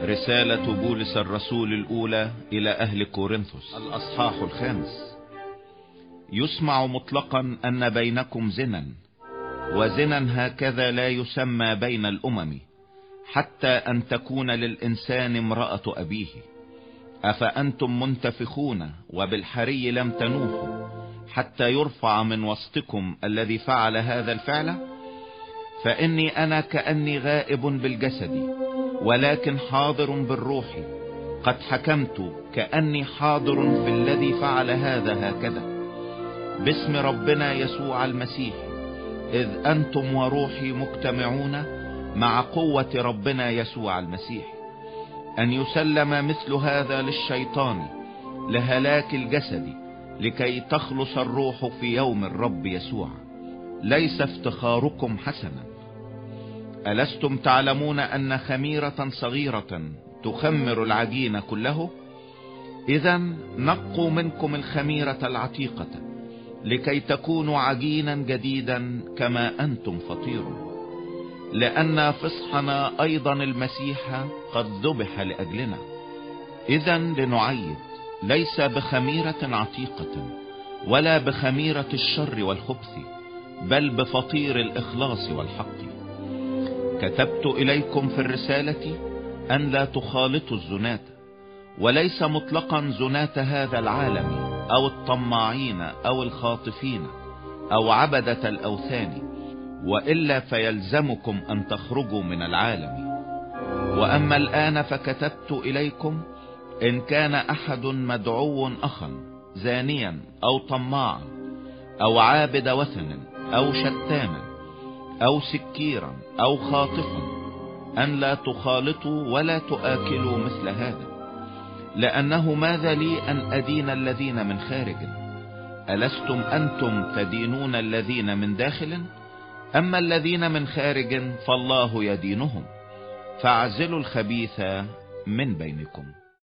رسالة بولس الرسول الأولى إلى أهل كورنثوس، الأصحاح 5. يسمع مطلقا أن بينكم زنا، وزنا هكذا لا يسمى بين الأمم، حتى أن تكون للإنسان امرأة أبيه. أفأنتم منتفخون وبالحري لم تنوحوا، حتى يرفع من وسطكم الذي فعل هذا الفعل؟ فإني أنا كأني غائب بالجسد، ولكن حاضر بالروح، قد حكمت كأني حاضر في الذي فعل هذا هكذا، باسم ربنا يسوع المسيح، إذ أنتم وروحي مجتمعون مع قوة ربنا يسوع المسيح، أن يسلم مثل هذا للشيطان لهلاك الجسد، لكي تخلص الروح في يوم الرب يسوع. ليس افتخاركم حسنا. ألستم تعلمون أن خميرة صغيرة تخمر العجين كله؟ إذن نقوا منكم الخميرة العتيقة، لكي تكونوا عجينا جديدا كما أنتم فطير، لأن فصحنا أيضا المسيح قد ذبح لأجلنا. إذن لنعيد، ليس بخميرة عتيقة ولا بخميرة الشر والخبث، بل بفطير الإخلاص والحق. كتبت إليكم في الرسالة أن لا تخالطوا الزناة، وليس مطلقا زناة هذا العالم أو الطماعين أو الخاطفين أو عبدة الأوثان، وإلا فيلزمكم أن تخرجوا من العالم. وأما الآن فكتبت إليكم إن كان أحد مدعو أخا زانيا أو طماعا أو عابد وثن أو شتاما أو سكيرا أو خاطفا، أن لا تخالطوا ولا تآكلوا مثل هذا، لأنه ماذا لي أن أدين الذين من خارج؟ ألستم أنتم تدينون الذين من داخل؟ أما الذين من خارج فالله يدينهم. فاعزلوا الخبيث من بينكم.